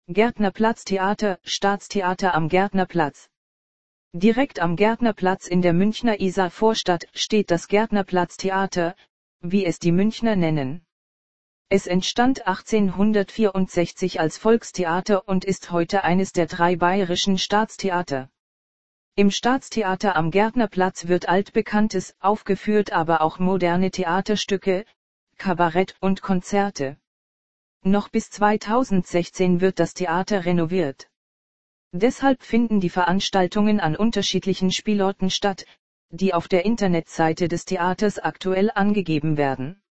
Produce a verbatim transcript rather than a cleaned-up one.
Gärtnerplatz Theater, Staatstheater am Gärtnerplatz. Direkt am Gärtnerplatz in der Münchner Isarvorstadt steht das Gärtnerplatz-Theater, wie es die Münchner nennen. Es entstand achtzehnhundertvierundsechzig als Volkstheater und ist heute eines der drei bayerischen Staatstheater. Im Staatstheater am Gärtnerplatz wird altbekanntes aufgeführt, aber auch moderne Theaterstücke, Kabarett und Konzerte. Noch bis zweitausendsechzehn wird das Theater renoviert. Deshalb finden die Veranstaltungen an unterschiedlichen Spielorten statt, die auf der Internetseite des Theaters aktuell angegeben werden.